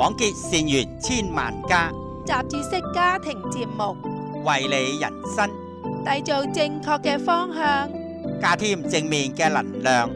廣結善緣千萬家， 雜誌式家庭節目， 為你人生締造正確嘅方向， 加添正面嘅能量。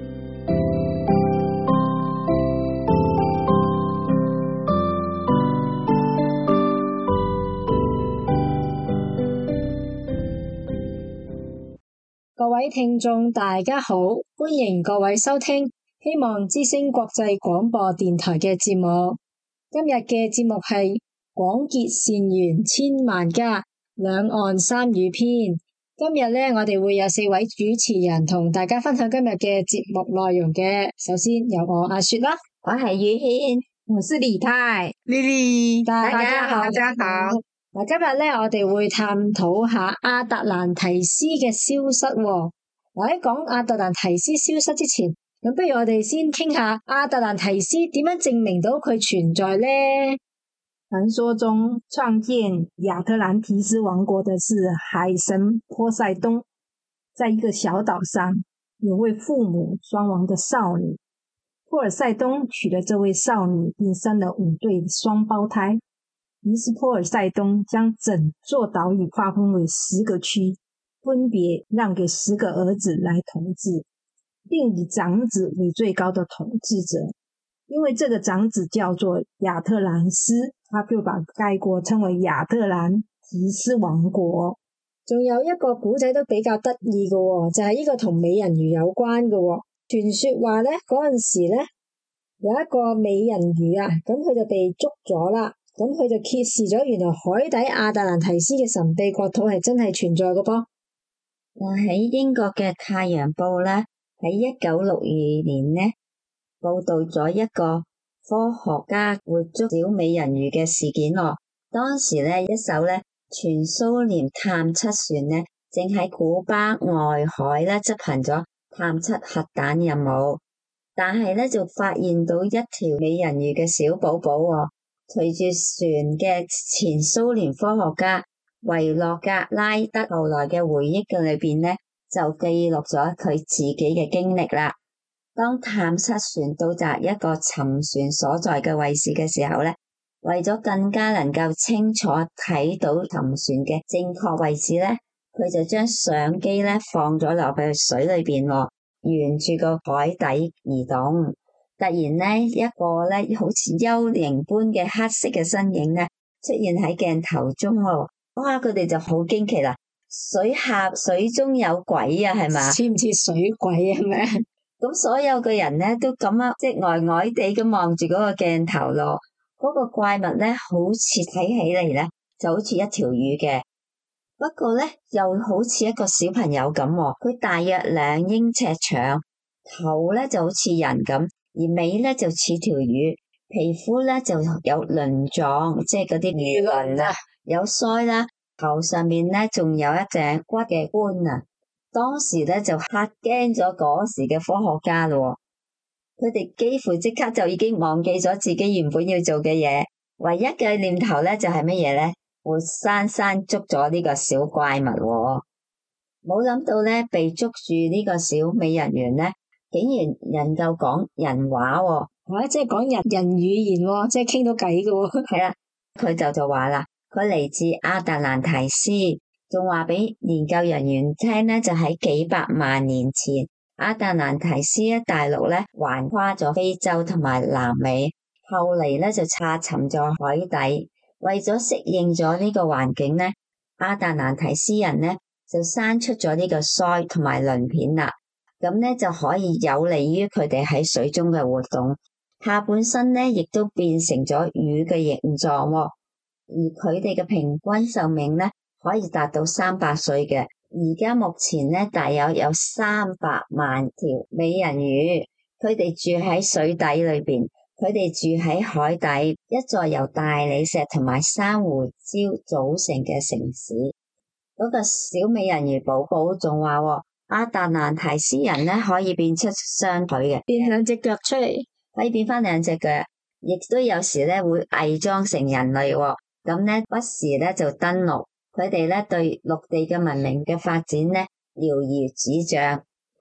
各位聽眾大家好，歡迎各位收聽希望之聲國際廣播電台嘅節目。今日嘅節目係廣結善緣千萬家，兩岸三語篇。今日呢，我哋會有4位主持人同大家分享今日嘅節目內容嘅。首先由我阿雪啦， 我係宇軒， 我是李太 Lily， 大家好，大家好。 嗱，今日咧，我哋會探討下亞特蘭提斯嘅消失喎。喺講亞特蘭提斯消失之前，咁不如我哋先傾下亞特蘭提斯點樣證明到佢存在呢？ 傳說中創建亞特蘭提斯王國的是海神波塞冬，在一個小島上有位父母雙亡的少女，波爾塞冬娶了這位少女，並生了5對雙胞胎。於是波爾塞冬將整座島嶼劃分為10個區，分別讓給10個兒子來統治，並以長子為最高的統治者。因為這個長子叫做亞特蘭斯，他就把該國稱為亞特蘭提斯王國。 仲有一個古仔都比較得意嘅，就係呢個同美人魚有關嘅。傳說話咧，嗰陣時咧有一個美人魚啊，咁佢就被捉咗啦。咁佢就揭示咗原來海底亞特蘭提斯嘅神秘國土係真係存在嘅噃。 喺英國嘅《太陽報》咧，喺1962年呢報道咗一個科學家活捉小美人魚嘅事件喎。當時咧一艘咧全蘇聯探測船咧正喺古巴外海咧執行咗探測核彈任務，但係咧就發現到一條美人魚嘅小寶寶喎。隨住船嘅前蘇聯科學家維洛格拉德後來嘅回憶嘅裏邊呢，就記錄咗佢自己嘅經歷啦。當探測船到達一個沉船所在嘅位置嘅時候呢，為咗更加能夠清楚睇到沉船嘅正確位置呢，佢就將相機呢放咗落去水裏邊，沿住個海底移動。突然呢，一個呢好似幽靈般嘅黑色嘅身影呢出現喺鏡頭中喎。哇！佢哋就好驚奇啦，水中有鬼啊，係嘛？ 似唔似水鬼啊？咩？ 咁所有嘅人呢都咁樣即係呆地咁望住嗰個鏡頭咯。嗰個怪物呢好似睇起嚟呢就好似一條魚嘅，不過呢又好似一個小朋友咁喎。佢大約2英尺長，頭呢就好似人咁。而尾咧就似條魚，皮膚咧就有鱗狀，即係嗰啲魚鱗啊，有腮啦，頭上面咧仲有一隻骨嘅冠啊。當時咧就嚇驚咗嗰時嘅科學家咯，佢哋幾乎即刻就已經忘記咗自己原本要做嘅嘢，唯一嘅念頭咧就係乜嘢咧？活生生捉咗呢個小怪物喎。冇諗到咧被捉住呢個小美人魚咧，竟然能夠講人話喎， 即係講人語言喎，即係傾到偈嘅喎。 係啦，佢就話啦，佢嚟自亞特蘭提斯，仲話俾研究人員聽呢，就喺幾百萬年前，亞特蘭提斯大陸呢橫跨咗非洲同埋南美，後嚟呢就下沉咗海底。為咗適應咗呢個環境呢，亞特蘭提斯人呢就生出咗呢個鰓同埋鱗片啦。咁呢就可以有利於佢哋喺水中嘅活動，下半身呢亦都變成咗魚嘅形狀，而佢哋嘅平均壽命呢可以達到300歲嘅。而家目前呢大約有300萬條美人魚，佢哋住喺水底裏邊，佢哋住喺海底一座由大理石同埋珊瑚礁組成嘅城市。嗰個小美人魚寶寶仲話亞特蘭提斯人呢可以變出雙腿嘅， 變2隻腳出嚟， 可以變翻2隻腳，亦都有時呢會偽裝成人類，咁呢不時呢就登陸。佢哋呢對陸地嘅文明嘅發展呢了如指掌。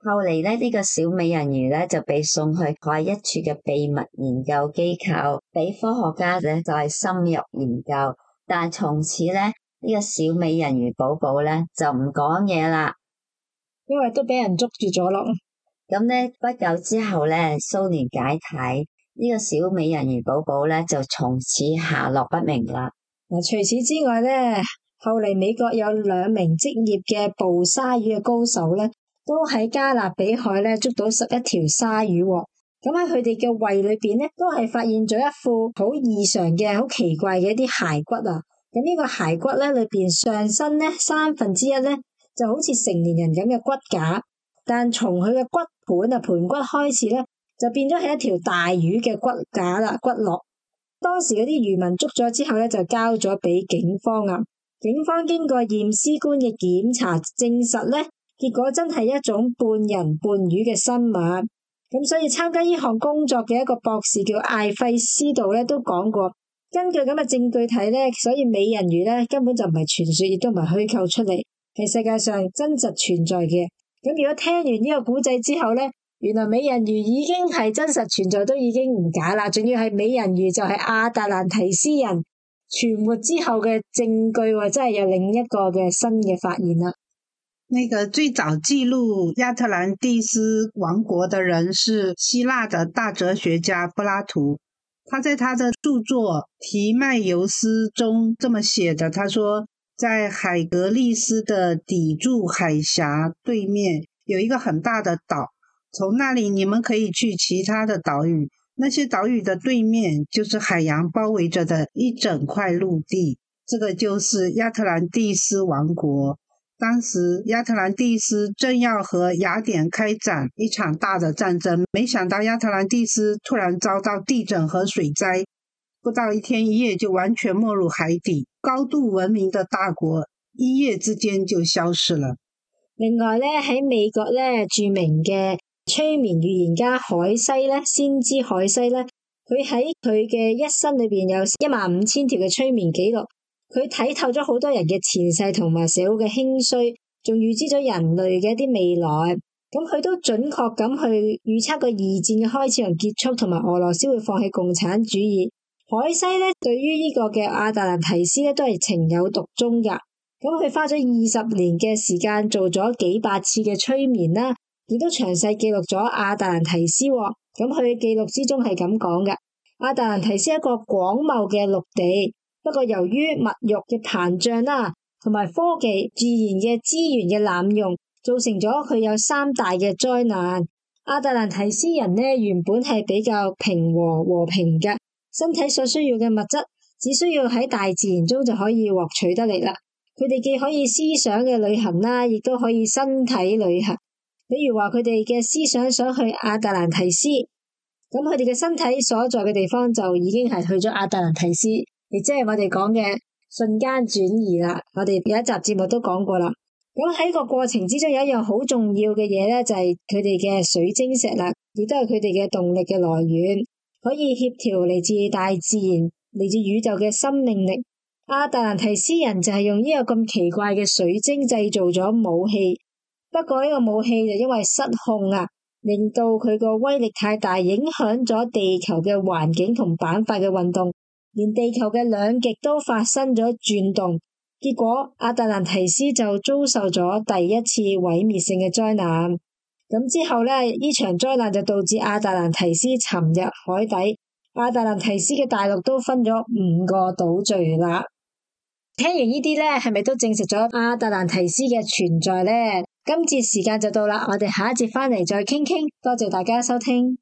後嚟咧，呢個小美人魚咧就被送去海一處嘅秘密研究機構，俾科學家咧就係深入研究。但係從此咧，呢個小美人魚寶寶咧就唔講嘢啦， 因為都俾人捉住咗咯。 咁咧不久之後咧，蘇聯解體，呢個小美人魚寶寶咧就從此下落不明啦。 嗱，除此之外咧，後嚟美國有2名職業嘅捕鯊魚嘅高手咧，都喺加勒比海咧捉到11條鯊魚喎。咁喺佢哋嘅胃裏邊咧，都係發現咗一副好異常嘅、好奇怪嘅一啲骸骨啊。咁呢個骸骨咧裏邊上身咧1/3咧就好似成年人咁嘅骨架，但從佢嘅骨盤盤骨開始咧，就變咗係一條大魚嘅骨架啦、骨骼。當時嗰啲漁民捉咗之後咧，就交咗俾警方啊。警方經過驗屍官嘅檢查，證實咧，結果真係一種半人半魚嘅生物。咁所以參加呢項工作嘅一個博士叫艾費斯道咧，都講過，根據咁嘅證據睇咧，所以美人魚咧根本就唔係傳說，亦都唔係虛構出嚟，係世界上真實存在嘅。咁如果聽完呢個古仔之後咧，原來美人魚已經係真實存在，都已經唔假啦。仲要係美人魚就係亞特蘭提斯人存活之後嘅證據，或者係有另一個嘅新嘅發現啦。 那個最早記錄亞特蘭蒂斯王國的人是希臘的大哲學家柏拉圖，他在他的著作《提邁尤斯》中這麼寫的，他說在海格力斯的底柱海峽對面有一個很大的島，從那裡你們可以去其他的島嶼，那些島嶼的對面就是海洋包圍着的一整塊陸地，這個就是亞特蘭蒂斯王國。當時亞特蘭蒂斯正要和雅典開展一場大的戰爭，沒想到亞特蘭蒂斯突然遭到地震和水災，不到1天1夜就完全沒入海底，高度文明的大國一夜之間就消失了。 另外咧，喺美國咧，著名嘅催眠預言家海西咧，先知海西咧，佢喺佢嘅一生裏邊有15000條嘅催眠記錄。佢睇透咗好多人嘅前世同埋社會嘅興衰，仲預知咗人類嘅一啲未來。咁佢都準確咁去預測個2戰嘅開始同結束，同埋俄羅斯會放棄共產主義。海西咧對於呢個嘅亞特蘭提斯咧都係情有獨鍾噶。咁佢花咗20年嘅時間做咗幾百次嘅催眠啦，亦都詳細記錄咗亞特蘭提斯。咁佢嘅記錄之中係咁講嘅：亞特蘭提斯係一個廣袤嘅陸地。不過由於物欲嘅膨脹啦，同埋科技、自然嘅資源嘅濫用，造成咗佢有3大嘅災難。亞特蘭提斯人呢，原本係比較平和平嘅，身體所需要嘅物質只需要喺大自然中就可以獲取得嚟啦。佢哋既可以思想嘅旅行啦，亦都可以身體旅行。比如話佢哋嘅思想想去亞特蘭提斯，咁佢哋嘅身體所在嘅地方就已經係去咗亞特蘭提斯。亦即係我哋講嘅瞬間轉移啦，我哋有一集節目都講過啦。咁喺個過程之中有一樣好重要嘅嘢咧，就係佢哋嘅水晶石啦，亦都係佢哋嘅動力嘅來源，可以協調嚟自大自然、嚟自宇宙嘅生命力。亞特蘭提斯人就係用呢個咁奇怪嘅水晶製造咗武器，不過呢個武器就因為失控啊，令到佢個威力太大，影響咗地球嘅環境同板塊嘅運動。連地球嘅兩極都發生咗轉動，結果亞特蘭提斯就遭受咗第一次毀滅性嘅災難。咁之後咧，呢場災難就導致亞特蘭提斯沉入海底，亞特蘭提斯嘅大陸都分咗5個島嶼啦。聽完呢啲咧，係咪都證實咗亞特蘭提斯嘅存在咧？今節時間就到啦，我哋下一節翻嚟再傾傾。多謝大家收聽。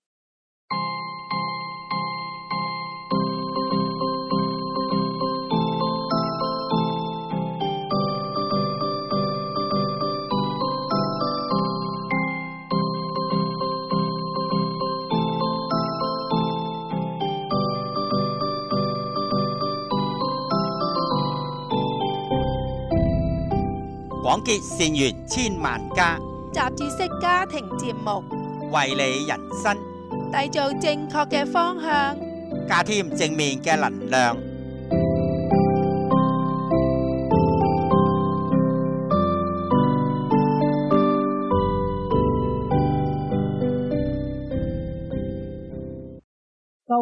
廣結善緣千萬家， 雜誌式家庭節目， 為你人生締造正確嘅方向， 加添正面嘅能量。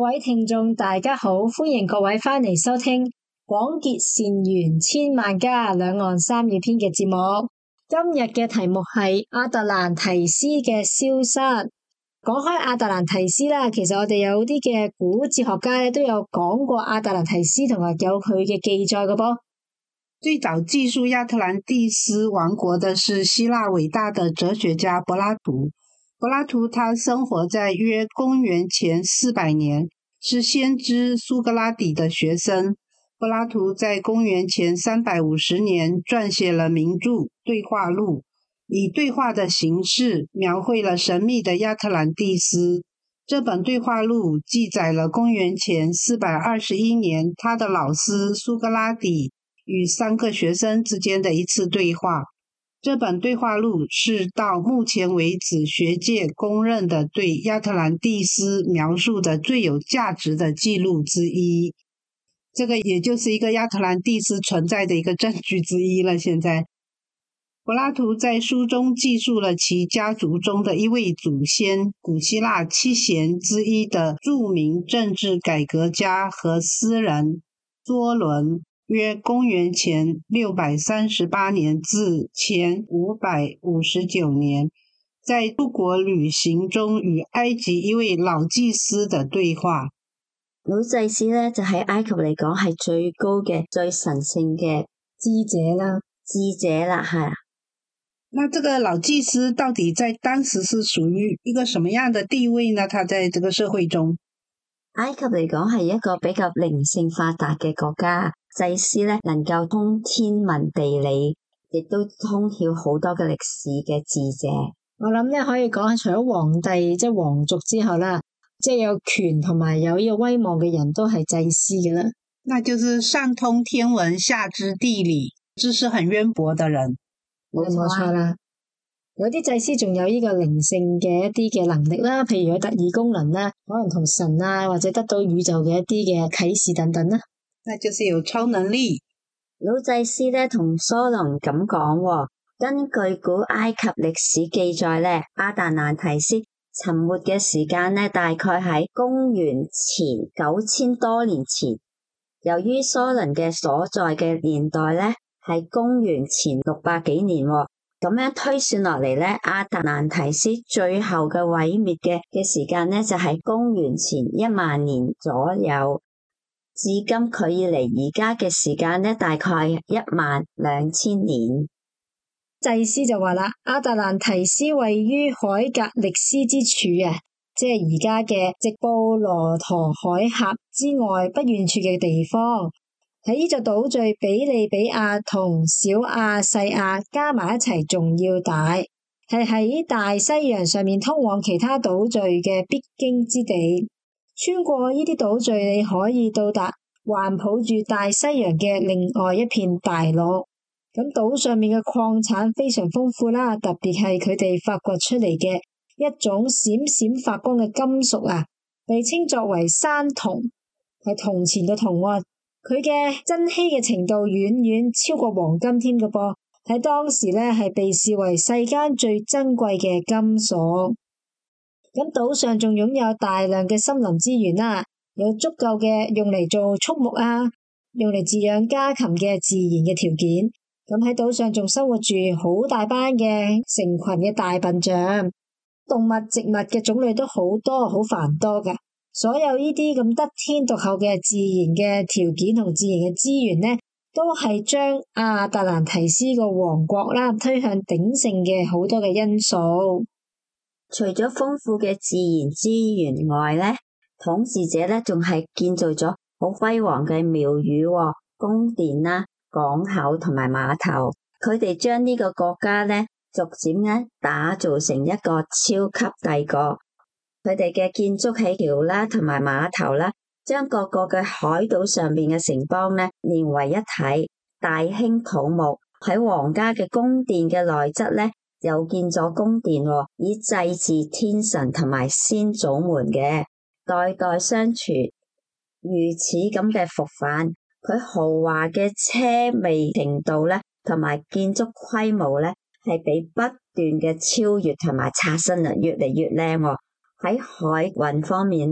位聽眾大家好，歡迎各位返嚟收聽廣結善緣千萬家兩岸三語篇嘅節目。今日嘅題目係亞特蘭提斯嘅消失。講開亞特蘭提斯啦，其實我哋有啲嘅古哲學家都有講過亞特蘭提斯同埋有佢嘅記載嘅噃。 最早記述亞特蘭蒂斯王國的是希臘偉大的哲學家柏拉圖。柏拉圖他生活在約公元前400年，是先知蘇格拉底的學生。柏拉圖在公元前350年撰寫了名著《對話錄》，以對話的形式描繪了神秘的亞特蘭蒂斯。這本對話錄記載了公元前421年他的老師蘇格拉底與3個學生之間的一次對話。這本對話錄是到目前為止學界公認的對亞特蘭蒂斯描述的最有價值的記錄之一。這個也就是一個亞特蘭蒂斯存在的一個證據之一了。現在柏拉圖在書中記述了其家族中的一位祖先，古希臘七賢之一的著名政治改革家和詩人梭倫，約公元前638年至前559年，在出國旅行中與埃及一位老祭司的對話。 老祭司呢，就喺埃及嚟講係最高嘅、最神聖嘅智者啦， 係啊。 那這個老祭司到底在當時是屬於一個什麼樣的地位呢？他在這個社會中， 埃及嚟講係一個比較靈性發達嘅國家，祭司呢能夠通天文地理，亦都通曉好多嘅歷史嘅智者。 我諗呢可以講，除咗皇帝即係皇族之後啦，即係有權同埋有呢個威望嘅人都係祭司嘅啦。 那就是上通天文，下知地理，知識很淵博的人。 冇錯啦，有啲祭司仲有呢個靈性嘅一啲嘅能力啦，譬如有特異功能啦，可能同神啊或者得到宇宙嘅一啲嘅啟示等等啦。 那就是有超能力。 老祭司呢同梭倫咁講，根據古埃及歷史記載呢，亞特蘭提斯沉沒嘅時間呢，大概喺公元前9000多年前。由於梭倫嘅所在嘅年代呢，係公元前600幾年，咁樣推算落嚟呢，亞特蘭提斯最後嘅毀滅嘅時間呢，就係公元前10000年左右。至今距離而家嘅時間呢，大概12000年。 祭司就話啦，亞特蘭提斯位於海格力斯之處啊，即係而家嘅直布羅陀海峽之外不遠處嘅地方。喺呢座島嶼比利比亞同小亞細亞加埋一齊仲要大，係喺大西洋上面通往其他島嶼嘅必經之地。穿過呢啲島嶼，你可以到達環抱住大西洋嘅另外一片大陸。咁島上面嘅礦產非常豐富啦，特別係佢哋發掘出嚟嘅一種閃閃發光嘅金屬啊，被稱作為山銅，係銅錢嘅銅喎。佢嘅珍稀嘅程度遠遠超過黃金添嘅噃，喺當時呢係被視為世間最珍貴嘅金屬。咁島上仲擁有大量嘅森林資源啦，有足夠嘅用嚟做畜牧啊，用嚟飼養家禽嘅自然嘅條件。咁喺島上仲生活住好大班嘅成群嘅大笨象，動物植物嘅種類都好多，好繁多㗎。所有呢啲咁得天獨厚嘅自然嘅條件同自然嘅資源呢，都係將亞特蘭提斯個王國啦推向鼎盛嘅好多嘅因素。 除咗豐富嘅自然資源外呢，統治者呢仲係建造咗好輝煌嘅廟宇、宮殿啦、港口同埋碼頭。佢哋將呢個國家呢逐漸呢打造成一個超級帝國。佢哋嘅建築起橋啦，同埋碼頭啦，將各個嘅海島上邊嘅城邦呢連為一體，大興土木。喺皇家嘅宮殿嘅內側呢，又建咗宮殿，以祭祀天神同埋先祖們嘅，代代相傳。如此咁嘅復繁，佢豪華嘅奢靡程度呢，同埋建築規模呢，係被不斷嘅超越同埋刷新啊，越嚟越靚。喺海運方面呢，佢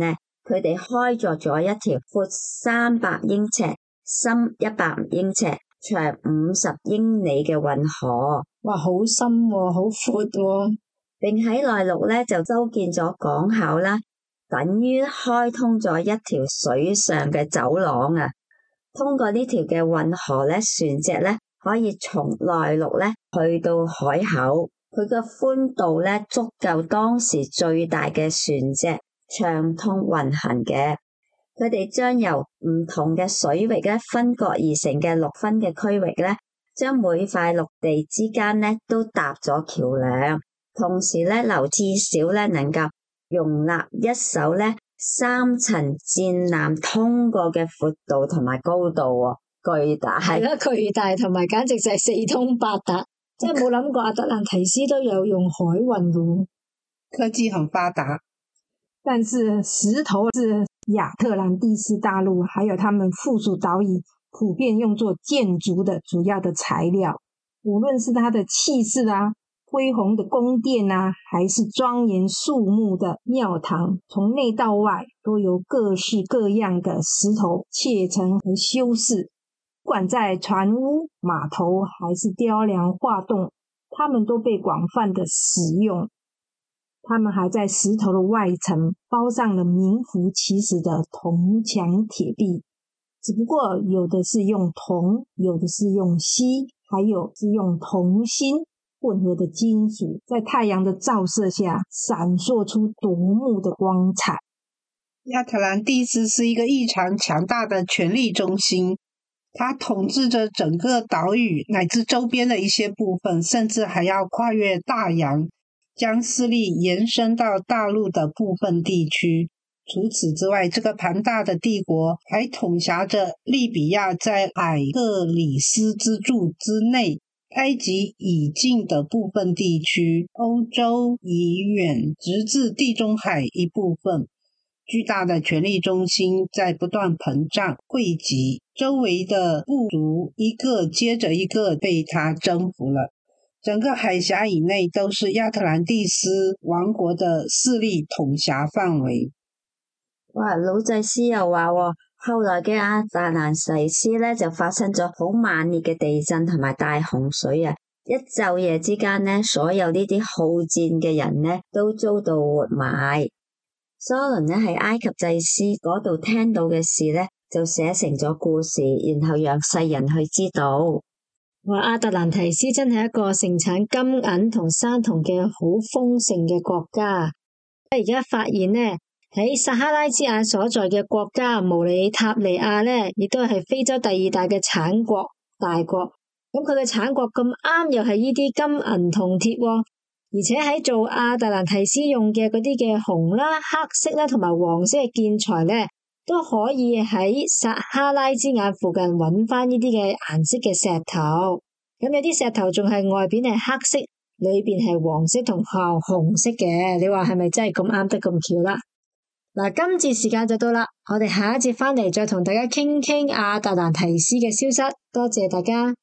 佢哋開鑿咗一條闊300英尺、深100英尺、長50英里嘅運河。 哇，好深喎，好闊喎。 並喺內陸咧就修建咗港口啦，等於開通咗一條水上嘅走廊啊！通過呢條嘅運河咧，船隻咧可以從內陸咧去到海口，佢嘅寬度咧足夠當時最大嘅船隻暢通運行嘅。佢哋將由唔同嘅水域咧分割而成嘅6分嘅區域咧，將每塊陸地之間咧都搭咗橋樑，同時咧留至少咧能夠容納一艘咧3層戰艦通過嘅闊度同埋高度喎，巨大。 係啦，巨大同埋簡直就係四通八達，即係冇諗過亞特蘭提斯都有用海運嘅。 科技很發達。 但是石頭是亞特蘭蒂斯大陸還有他們附屬島嶼普遍用作建築的主要的材料，無論是它的氣勢啊、恢宏的宮殿啊，還是莊嚴肅穆的廟堂，從內到外都由各式各樣的石頭砌成和修飾。不管在船屋、碼頭還是雕梁畫棟，它們都被廣泛的使用。他們還在石頭的外層包上了名副其實的銅牆鐵壁，只不過有的是用銅，有的是用錫，還有是用銅鋅混合的金屬，在太陽的照射下閃爍出奪目的光彩。 亞特蘭蒂斯是一個異常強大的權力中心，它統治着整個島嶼乃至周邊的一些部分，甚至還要跨越大洋，將勢力延伸到大陸的部分地區。除此之外，這個龐大的帝國還統轄着利比亞在海克里斯之柱之內，埃及以近的部分地區，歐洲以遠直至地中海一部分。巨大的權力中心在不斷膨脹匯集，周圍的部族一個接着一個被它征服了。整個海峽以內都是亞特蘭蒂斯王國的勢力統轄範圍。 哇，老祭司又話後來嘅亞特蘭提斯咧就發生咗好猛烈嘅地震同埋大洪水啊！一晝夜之間咧，所有呢啲好戰嘅人咧都遭到活埋。梭倫咧喺埃及祭司嗰度聽到嘅事咧，就寫成咗故事，然後讓世人去知道。 哇，亞特蘭提斯真係一個盛產金銀同山銅嘅好豐盛嘅國家。而家發現呢，喺撒哈拉之眼所在嘅國家毛里塔尼亞呢，亦都係非洲第2大嘅產國大國。咁佢嘅產國咁啱又係呢啲金銀銅鐵喎。而且喺做亞特蘭提斯用嘅嗰啲嘅紅啦、黑色啦同埋黃色嘅建材咧，都可以喺撒哈拉之眼附近揾翻呢啲嘅顏色嘅石頭。咁有啲石頭仲係外邊係黑色，裏邊係黃色同紅色嘅。你話係咪真係咁啱得咁巧啦？嗱，今節時間就到啦，我哋下一節翻嚟再同大家傾傾亞特蘭提斯嘅消息。多謝大家。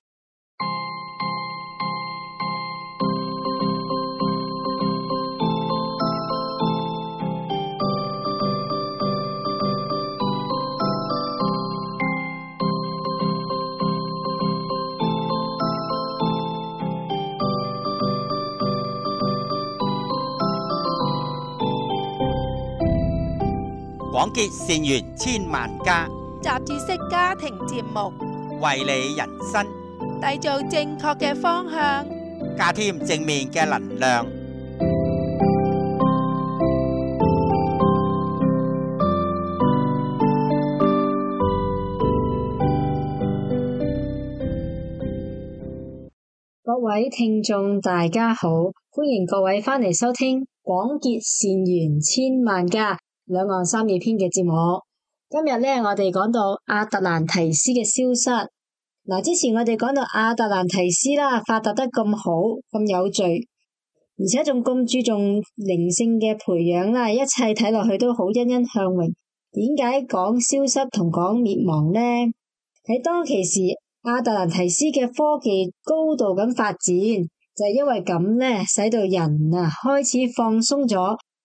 廣結善緣千萬家， 雜誌式家庭節目， 為你人生締造正確嘅方向， 加添正面嘅能量。 各位聽眾大家好，歡迎各位翻嚟收聽廣結善緣千萬家兩岸三面篇嘅節目。今日咧，我哋講到亞特蘭提斯嘅消失。嗱，之前我哋講到亞特蘭提斯啦，發達得咁好，咁有序，而且仲咁注重靈性嘅培養啦，一切睇落去都好欣欣向榮。點解講消失同講滅亡呢？喺當其時，亞特蘭提斯嘅科技高度咁發展，就係因為咁咧，使到人啊開始放鬆咗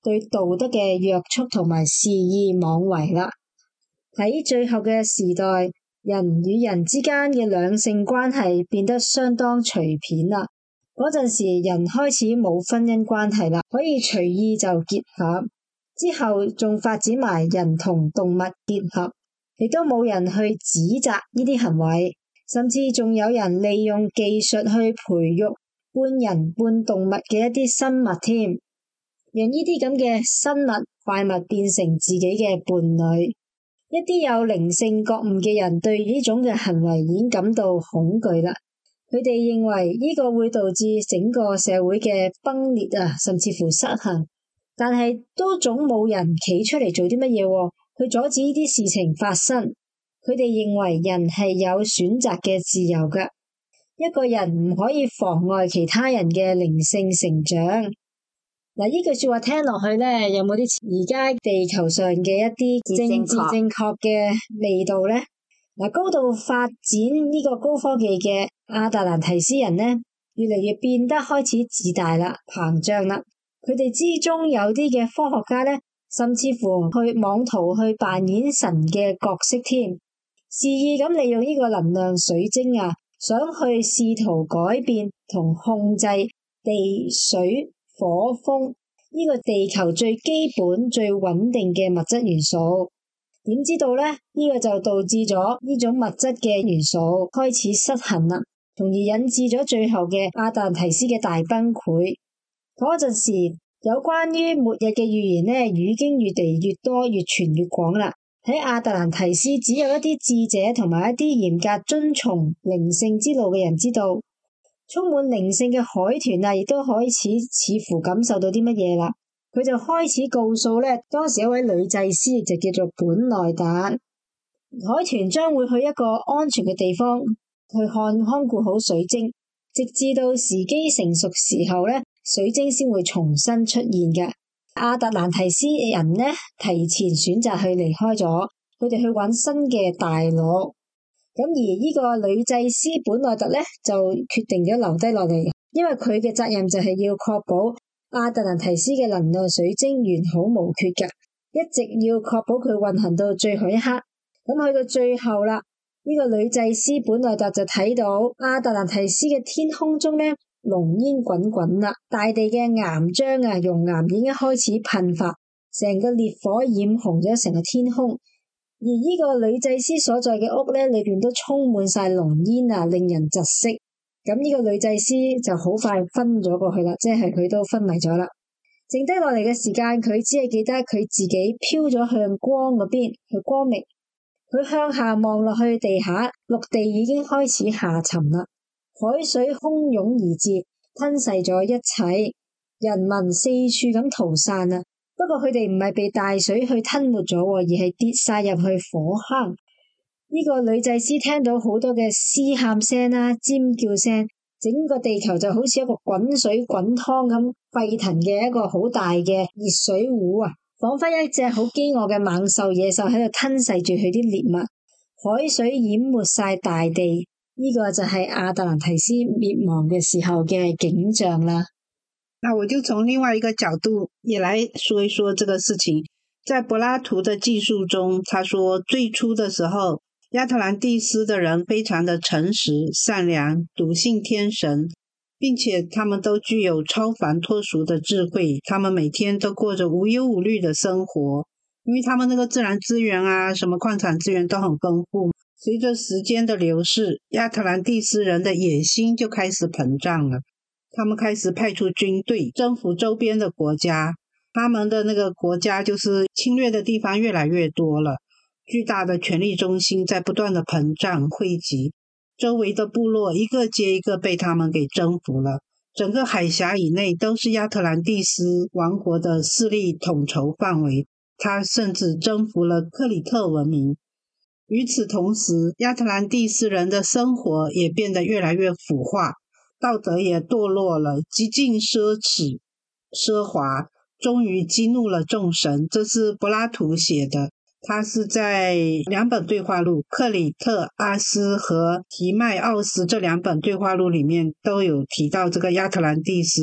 對道德嘅約束同埋肆意妄為啦。喺最後嘅時代，人與人之間嘅兩性關係變得相當隨便啦。嗰陣時人開始冇婚姻關係啦，可以隨意就結合，之後仲發展埋人同動物結合，亦都冇人去指責呢啲行為，甚至仲有人利用技術去培育半人半動物嘅一啲生物添，讓呢啲咁嘅生物怪物變成自己嘅伴侶。一啲有靈性覺悟嘅人對呢種嘅行為已經感到恐懼啦，佢哋認為呢個會導致整個社會嘅崩裂啊，甚至乎失衡，但係都總冇人企出嚟做啲乜嘢去阻止呢啲事情發生。佢哋認為人係有選擇嘅自由㗎，一個人唔可以妨礙其他人嘅靈性成長。嗱，呢句說話聽落去呢，有冇啲而家地球上嘅一啲政治正確嘅味道呢？嗱，高度發展呢個高科技嘅亞特蘭提斯人呢，越嚟越變得開始自大啦、膨脹啦。佢哋之中有啲嘅科學家呢，甚至乎去妄圖去扮演神嘅角色添，肆意咁利用呢個能量水晶啊，想去試圖改變同控制地、水、火、風呢個地球最基本最穩定嘅物質元素。點知道呢？呢個就導致咗呢種物質嘅元素開始失衡啦，從而引致咗最後嘅亞特蘭提斯嘅大崩潰。嗰陣時有關於末日嘅預言呢，已經越嚟越多，越傳越廣啦。喺亞特蘭提斯只有一啲智者同埋一啲嚴格遵從靈性之路嘅人知道。充滿靈性嘅海豚啊，亦都開始似乎感受到啲乜嘢啦。佢就開始告訴呢，當時一位女祭司就叫做本內達，海豚將會去一個安全嘅地方去看顧好水晶，直至到時機成熟時候呢，水晶先會重新出現嘅。亞特蘭提斯人呢，提前選擇去離開咗，佢哋去揾新嘅大陸。咁而呢個女祭司本內特呢，就決定咗留低落嚟，因為佢嘅責任就係要確保亞特蘭提斯嘅能量水晶完好無缺嘅，一直要確保佢運行到最後一刻。咁去到最後啦，呢個女祭司本內特就睇到亞特蘭提斯嘅天空中呢，濃煙滾滾啦，大地嘅岩漿啊熔岩已經開始噴發，成個烈火染紅咗成個天空。而呢個女祭司所在嘅屋呢，裏邊都充滿晒濃煙啊，令人窒息。咁呢個女祭司就好快昏咗過去啦，即係佢都昏迷咗啦。剩低落嚟嘅時間，佢只係記得佢自己飄咗向光嗰邊，去光明。佢向下望落去地下，陸地已經開始下沉啦，海水洶湧而至，吞噬咗一切，人民四處咁逃散啦。不過佢哋唔係被大水去吞沒咗，而係跌晒入去火坑。呢個女祭司聽到好多嘅嘶喊聲啦、尖叫聲，整個地球就好似一個滾水滾湯咁沸騰嘅一個好大嘅熱水壺啊，仿佛一隻好飢餓嘅猛獸野獸喺度吞噬住佢啲獵物，海水淹沒晒大地。呢個就係亞特蘭提斯滅亡嘅時候嘅景象啦。 那我就從另外一個角度也來說一說這個事情。在柏拉圖的記述中，他說最初的時候，亞特蘭蒂斯的人非常的誠實、善良、篤信天神，並且他們都具有超凡脫俗的智慧，他們每天都過着無憂無慮的生活，因為他們那個自然資源啊，什麼礦產資源都很豐富。隨着時間的流逝，亞特蘭蒂斯人的野心就開始膨脹了，他們開始派出軍隊征服周邊的國家，他們的那個國家就是侵略的地方越來越多了，巨大的權力中心在不斷的膨脹匯集，周圍的部落一個接一個被他們給征服了，整個海峽以內都是亞特蘭蒂斯王國的勢力統籌範圍，他甚至征服了克里特文明。與此同時，亞特蘭蒂斯人的生活也變得越來越腐化，道德也墮落了，極盡奢侈奢華，終於激怒了眾神。這是柏拉圖寫的，他是在兩本對話錄，克里特阿斯和提邁奧斯這兩本對話錄裡面都有提到這個亞特蘭蒂斯。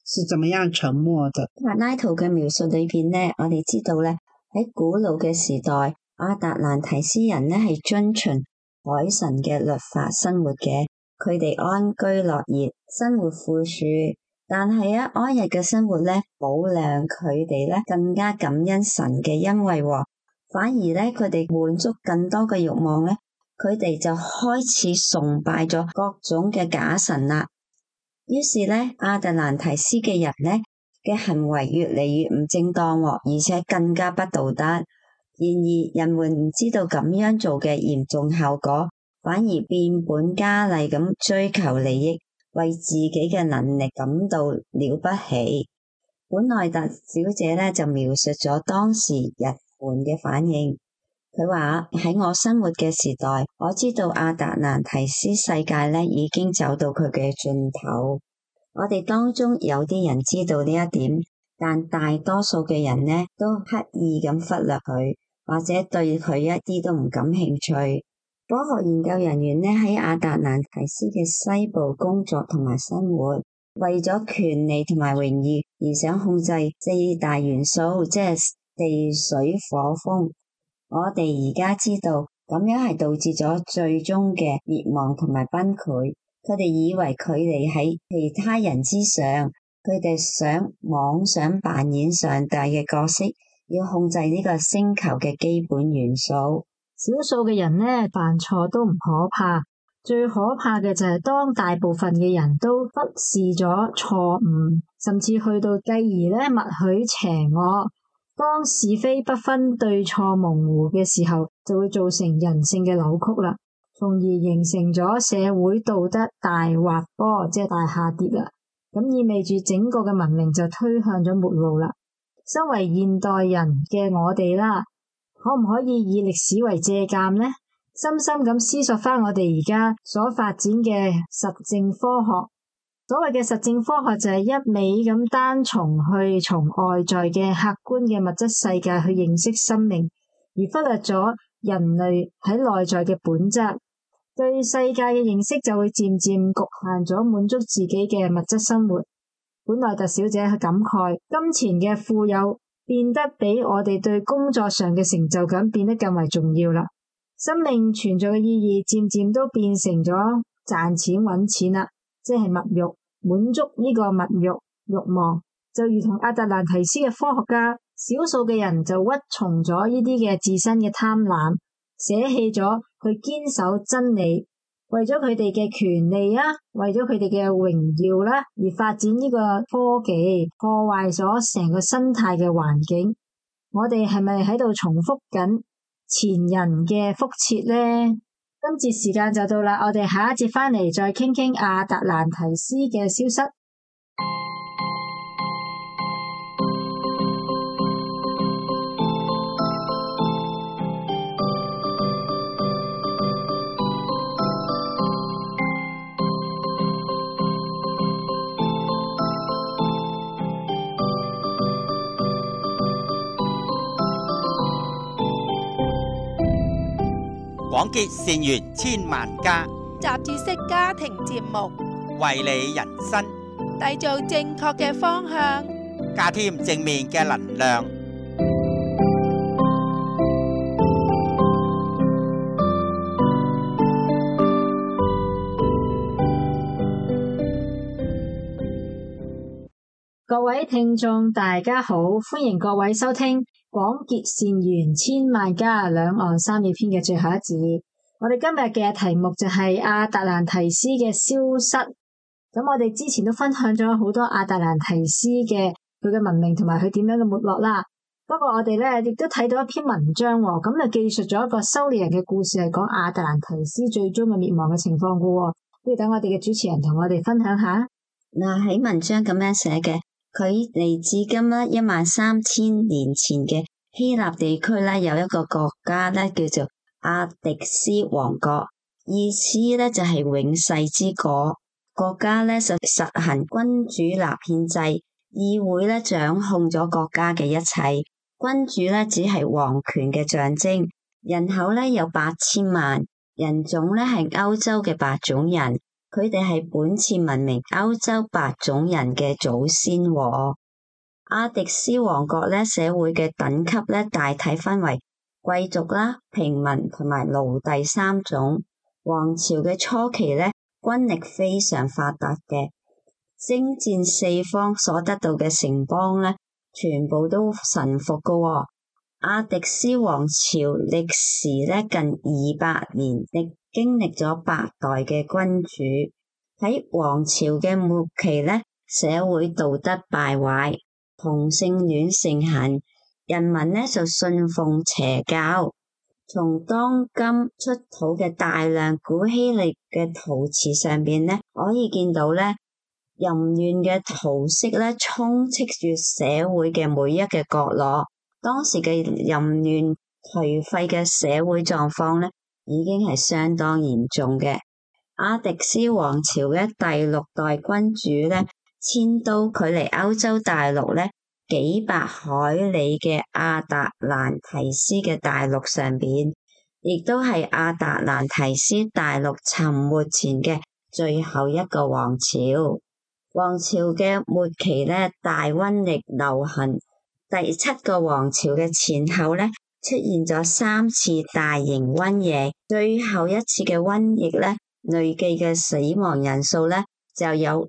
是怎麼樣沉沒的。 柏拉圖嘅描述裏邊呢，我哋知道呢，喺古老嘅時代，亞特蘭提斯人呢係遵循海神嘅律法生活嘅，佢哋安居樂業，生活富庶。但係啊，安逸嘅生活呢，冇讓佢哋呢更加感恩神嘅恩惠喎，反而呢，佢哋滿足更多嘅慾望呢，佢哋就開始崇拜咗各種嘅假神啦。於是呢，亞特蘭提斯嘅人呢嘅行為越嚟越唔正當喎，而且更加不道德。然而人們唔知道咁樣做嘅嚴重後果，反而變本加厲咁追求利益，為自己嘅能力感到了不起。本內特小姐呢就描述咗當時人們嘅反應。佢話喺我生活嘅時代，我知道亞特蘭提斯世界呢已經走到佢嘅盡頭。我哋當中有啲人知道呢一點，但大多數嘅人呢都刻意咁忽略佢，或者對佢一啲都唔感興趣。科學研究人員呢喺亞特蘭提斯嘅西部工作同埋生活，為咗權利同埋榮譽而想控制四大元素，即係地水火風。我哋而家知道咁樣係導致咗最終嘅滅亡同埋崩潰。佢哋以為佢哋喺其他人之上，佢哋妄想扮演上帝嘅角色，要控制呢個星球嘅基本元素。 少數嘅人呢，犯錯都唔可怕，最可怕嘅就係當大部分嘅人都忽視咗錯誤，甚至去到繼而呢默許邪惡。當是非不分、對錯模糊嘅時候，就會造成人性嘅扭曲啦，從而形成咗社會道德大滑坡，即係大下跌啦。咁意味住整個嘅文明就推向咗末路啦。身為現代人嘅我哋啦，可唔可以以歷史為借鑒呢？深深咁思索翻我哋而家所發展嘅實證科學。所謂嘅實證科學就係一味咁單從外在嘅客觀嘅物質世界去認識生命，而忽略咗人類喺內在嘅本質。對世界嘅認識就會漸漸局限咗滿足自己嘅物質生活。本內特小姐去感慨，金錢嘅富有變得比我哋對工作上嘅成就感變得更為重要啦。生命存在嘅意義漸漸都變成咗賺錢揾錢啦，即係物欲，滿足呢個物欲慾望，就如同亞特蘭提斯嘅科學家，少數嘅人就屈從咗呢啲嘅自身嘅貪婪，捨棄咗去堅守真理，為咗佢哋嘅權利啊，為咗佢哋嘅榮耀啦，而發展呢個科技，破壞咗成個生態嘅環境。我哋係咪喺度重複緊前人嘅覆轍呢？今節時間就到啦，我哋下一節返嚟再傾傾亞特蘭提斯嘅消失。 廣結善緣千萬家， 雜誌式家庭節目， 為你人生締造正確嘅方向， 加添正面嘅能量。 各位聽眾大家好，歡迎各位收聽廣結善緣千萬家兩岸三月篇嘅最後一節。我哋今日嘅題目就係亞特蘭提斯嘅消失。咁我哋之前都分享咗好多亞特蘭提斯嘅佢嘅文明同埋佢點樣嘅沒落啦。不過我哋咧亦都睇到一篇文章，咁就記述咗一個修理人嘅故事，係講亞特蘭提斯最終嘅滅亡嘅情況噶。不如等我哋嘅主持人同我哋分享下。 嗱，喺文章咁樣寫嘅。佢離至今咧13000年前嘅希臘地區咧，有一個國家咧叫做阿迪斯王國，意思咧就係永世之國。國家咧就實行君主立憲制，議會咧掌控咗國家嘅一切，君主咧只係皇權嘅象徵。人口咧有8000萬，人種咧係歐洲嘅白種人。 佢哋係本次文明歐洲白種人嘅祖先喎。阿迪斯王國咧社會嘅等級咧大體分為貴族啦、平民同埋奴隸三種。王朝嘅初期咧，軍力非常發達嘅，征戰四方所得到嘅城邦咧，全部都臣服㗎喎。阿迪斯王朝歷時咧近200年，亦經歷咗8代嘅君主。喺王朝嘅末期咧，社會道德敗壞，同性戀盛行，人民咧就信奉邪教。從當今出土嘅大量古希臘嘅陶瓷上邊咧，可以見到咧淫亂嘅圖式咧充斥住社會嘅每一個角落。當時嘅淫亂頹廢嘅社會狀況咧，已經係相當嚴重嘅。阿迪斯王朝嘅第6代君主咧，遷都距離歐洲大陸咧幾百海里嘅亞特蘭提斯嘅大陸上邊，亦都係亞特蘭提斯大陸沉沒前嘅最後一個王朝。王朝嘅末期咧，大瘟疫流行。第7個王朝嘅前後咧，出現咗3次大型瘟疫，最後一次嘅瘟疫咧，累計嘅死亡人數咧就有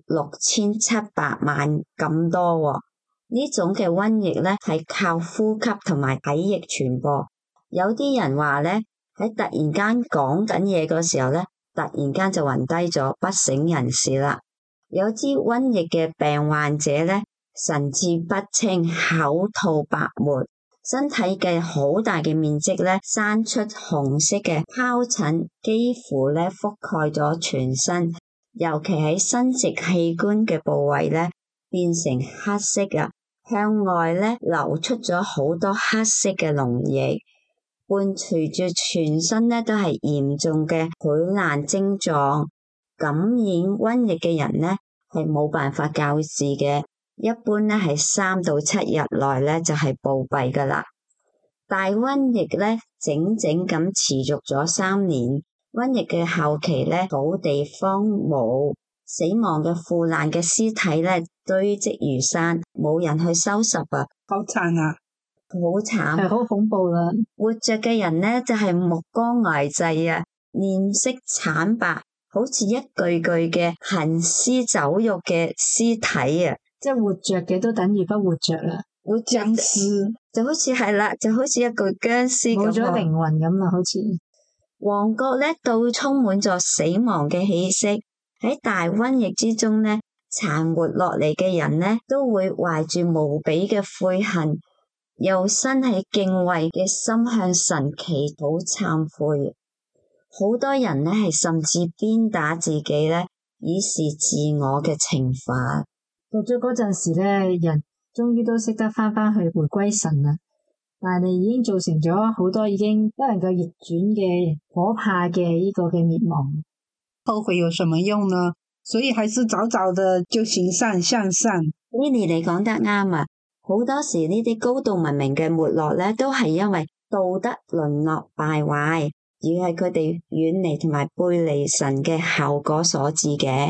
6700萬咁多喎。呢種嘅瘟疫咧係靠呼吸同埋體液傳播。有啲人話咧喺突然間講緊嘢嗰時候咧，突然間就暈低咗，不省人事啦。有啲瘟疫嘅病患者咧，神志不清，口吐白沫，身體嘅好大嘅面積咧生出紅色嘅疱疹，幾乎咧覆蓋咗全身，尤其喺生殖器官嘅部位咧變成黑色啊，向外咧流出咗好多黑色嘅膿液，伴隨住全身咧都係嚴重嘅潰爛症狀。感染瘟疫嘅人咧係冇辦法救治嘅。一般咧係3到7日內咧就係暴斃噶啦。大瘟疫咧整整咁持續咗3年。瘟疫嘅後期咧，土地荒蕪，死亡嘅腐爛嘅屍體咧堆積如山，冇人去收拾啊！ 好慘啊！ 好慘， 係好恐怖啦！ 活着嘅人咧就係目光呆滯啊，面色慘白，好似一具具嘅行屍走肉嘅屍體啊！ 即係活着嘅都等於不活着啦， 活僵屍就好似係啦，就好似一具僵屍咁， 冇咗靈魂咁啦，好似王國咧都充滿咗死亡嘅氣息。喺大瘟疫之中咧，殘活落嚟嘅人咧都會懷住無比嘅悔恨，又生起敬畏嘅心向神祈禱懺悔。好多人咧係甚至鞭打自己咧，以示自我嘅懲罰。 到咗嗰陣時咧，人終於都識得翻去回歸神啦，但係已經造成咗好多已經不能夠逆轉嘅可怕嘅呢個嘅滅亡。 後悔有什麼用呢？所以還是早早的就行善向善。 Lily 你講得啱啊！好多時呢啲高度文明嘅沒落咧，都係因為道德淪落敗壞，而係佢哋遠離同埋背離神嘅後果所致嘅。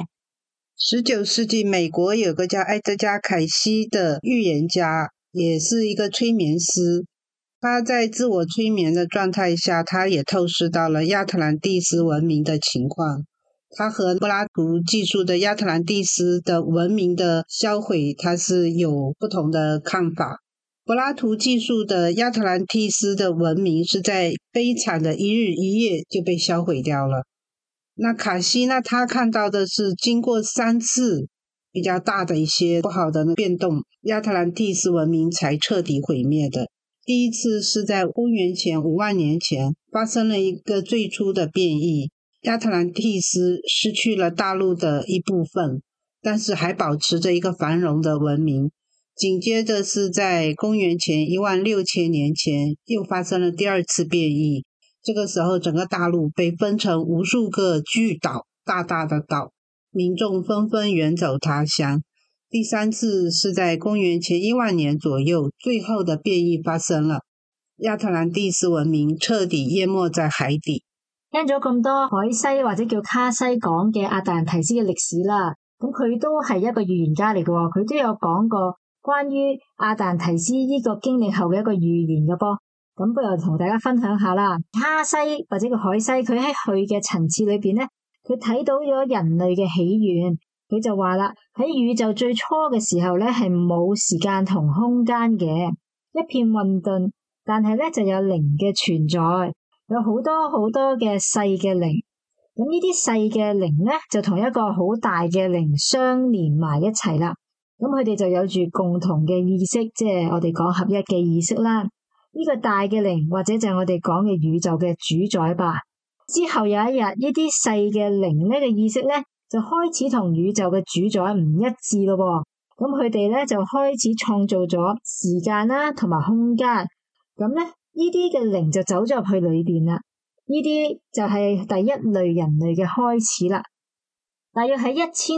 19世紀美國有個叫埃德加·凱西的預言家，也是一個催眠師。他在自我催眠的狀態下，他也透視到了亞特蘭蒂斯文明的情況。他和柏拉圖記述的亞特蘭蒂斯的文明的銷毀，他是有不同的看法。柏拉圖記述的亞特蘭蒂斯的文明是在悲慘的一日一夜就被銷毀掉了。那卡西呢，他看到的是經過3次比較大的一些不好的變動，亞特蘭蒂斯文明才徹底毀滅的。第一次是在公元前5萬年前發生了一個最初的變異，亞特蘭蒂斯失去了大陸的一部分，但是還保持着一個繁榮的文明。緊接着是在公元前16000年前又發生了第2次變異，這個時候整個大陸被分成無數個巨島，大大的島，民眾紛紛遠走他鄉。第3次是在公元前1萬年左右，最後的變異發生了，亞特蘭蒂斯文明徹底淹沒在海底。 聽咗咁多海西或者叫卡西講嘅亞特蘭提斯嘅歷史啦，咁佢都係一個預言家嚟嘅，佢都有講過關於亞特蘭提斯呢個經歷後嘅一個預言嘅噃。咁不如同大家分享下啦。卡西或者個海西，佢喺佢嘅層次裏邊咧，佢睇到咗人類嘅起源，佢就話啦，喺宇宙最初嘅時候咧，係冇時間同空間嘅，一片混沌，但係咧就有靈嘅存在。有好多好多嘅細嘅靈，咁呢啲細嘅靈咧就同一個好大嘅靈相連埋一齊啦。咁佢哋就有住共同嘅意識，即係我哋講合一嘅意識啦。呢個大嘅靈或者就係我哋講嘅宇宙嘅主宰吧。之後有一日，呢啲細嘅靈咧嘅意識咧就開始同宇宙嘅主宰唔一致咯噃。咁佢哋咧就開始創造咗時間啦同埋空間，咁咧。呢啲嘅靈就走咗入去裏邊啦，呢啲就係第一類人類嘅開始啦。大約喺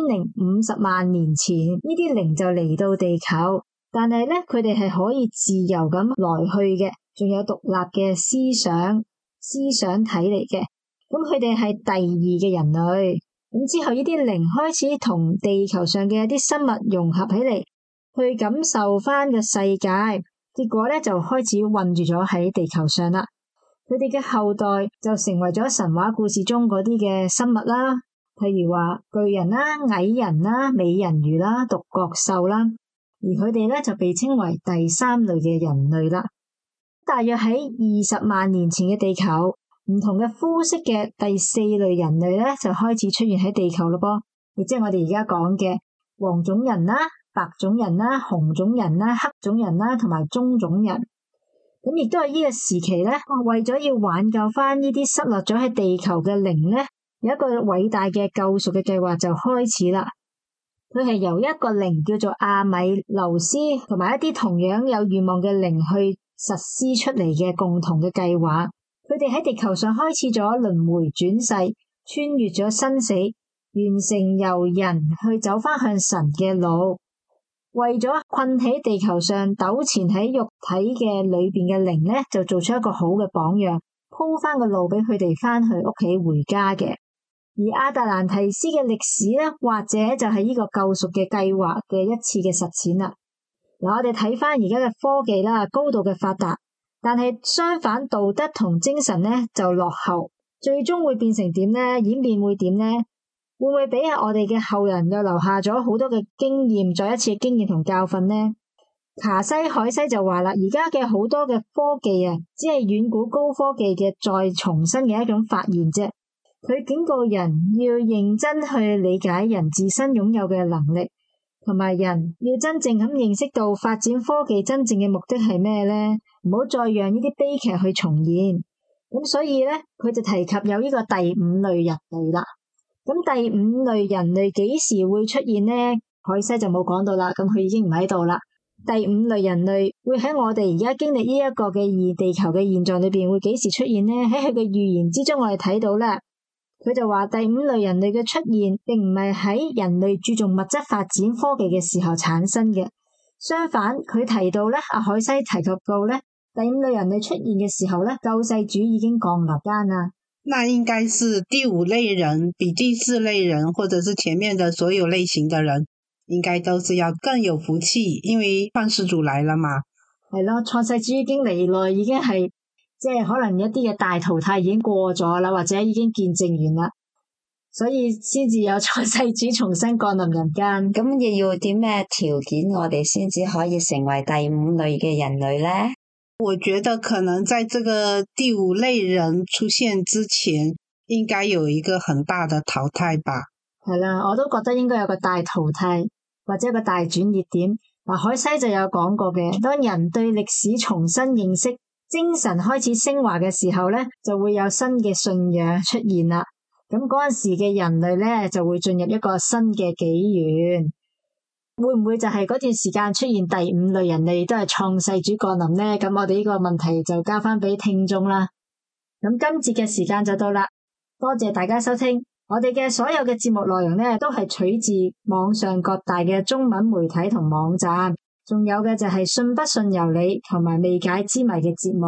1050萬年前，呢啲靈就嚟到地球，但係咧佢哋係可以自由咁來去嘅，仲有獨立嘅思想體嚟嘅。咁佢哋係第二嘅人類。咁之後呢啲靈開始同地球上嘅一啲生物融合起嚟，去感受翻個世界。結果咧就開始困住咗喺地球上啦，佢哋嘅後代就成為咗神話故事中嗰啲嘅生物啦，譬如話巨人啦、矮人啦、美人魚啦、獨角獸啦，而佢哋咧就被稱為第三類嘅人類啦。大約喺20萬年前嘅地球，唔同嘅膚色嘅第四類人類咧就開始出現喺地球咯噃，亦即係我哋而家講嘅黃種人啦、白種人啦、紅種人啦、黑種人啦，同埋棕種人。咁亦都係呢個時期咧，為咗要挽救翻呢啲失落咗喺地球嘅靈咧，有一個偉大嘅救贖嘅計劃就開始啦。佢係由一個靈叫做阿米留斯，同埋一啲同樣有願望嘅靈去實施出嚟嘅共同嘅計劃。佢哋喺地球上開始咗輪迴轉世，穿越咗生死，完成由人去走翻向神嘅路。為咗困喺地球上糾纏喺肉體嘅裏邊嘅靈咧，就做出一個好嘅榜樣，鋪翻個路俾佢哋翻去屋企回家嘅。而亞特蘭提斯嘅歷史咧，或者就係呢個救贖嘅計劃嘅一次嘅實踐啦。嗱，我哋睇翻而家嘅科技啦，高度嘅發達，但係相反道德同精神咧就落後，最終會變成點咧？演變會點咧？會唔會俾我哋嘅後人又留下咗好多嘅經驗，再一次嘅經驗同教訓呢？卡西海西就話啦，而家嘅好多嘅科技啊，只係遠古高科技嘅再重新嘅一種發現啫。佢警告人要認真去理解人自身擁有嘅能力，同埋人要真正咁認識到發展科技真正嘅目的係咩呢？唔好再讓呢啲悲劇去重現。咁所以咧，佢就提及有呢個第五類人類啦。咁第五類人類幾時會出現呢？海西就冇講到啦，咁佢已經唔喺度啦。第五類人類會喺我哋而家經歷呢一個嘅地球嘅現狀裏邊會幾時出現呢？喺佢嘅預言之中，我哋睇到咧，佢就話第五類人類嘅出現並唔係喺人類注重物質發展科技嘅時候產生嘅，相反佢提到咧，阿海西提及到咧，第五類人類出現嘅時候咧，救世主已經降臨間啦。 那應該是第五類人比第四類人或者是前面的所有類型的人應該都是要更有福氣，因為創世主來了嘛。 係咯，創世主已經嚟來，已經係即係可能一啲嘅大淘汰已經過咗啦，或者已經見證完啦，所以先至有創世主重新降臨人間。 咁要點咩條件我哋先至可以成為第五類嘅人類呢？ 我覺得可能在這個第五類人出現之前，應該有一個很大的淘汰吧。 係啦，我都覺得應該有個大淘汰或者一個大轉捩點。嗱，海西就有講過嘅，當人對歷史重新認識，精神開始升華嘅時候咧，就會有新嘅信仰出現啦。咁嗰陣時嘅人類咧，就會進入一個新嘅紀元。會唔會就係嗰段時間出現第五類人類都係創世主降臨呢？咁我哋呢個問題就交翻俾聽眾啦。咁今節嘅時間就到啦，多謝大家收聽。我哋嘅所有嘅節目內容呢，都係取自網上各大嘅中文媒體同網站，仲有嘅就係信不信由你同埋未解之謎嘅節目。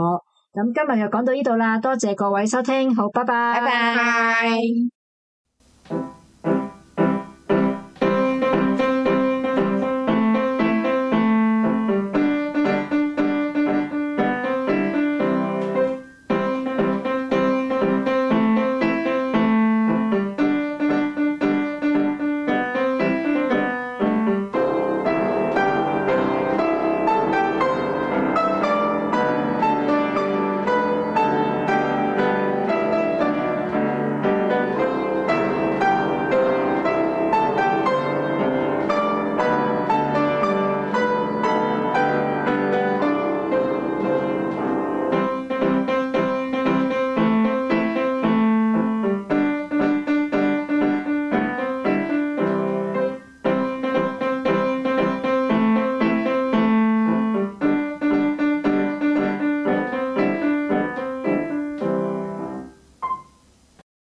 咁今日就講到呢度啦，多謝各位收聽，好，拜拜。 拜拜。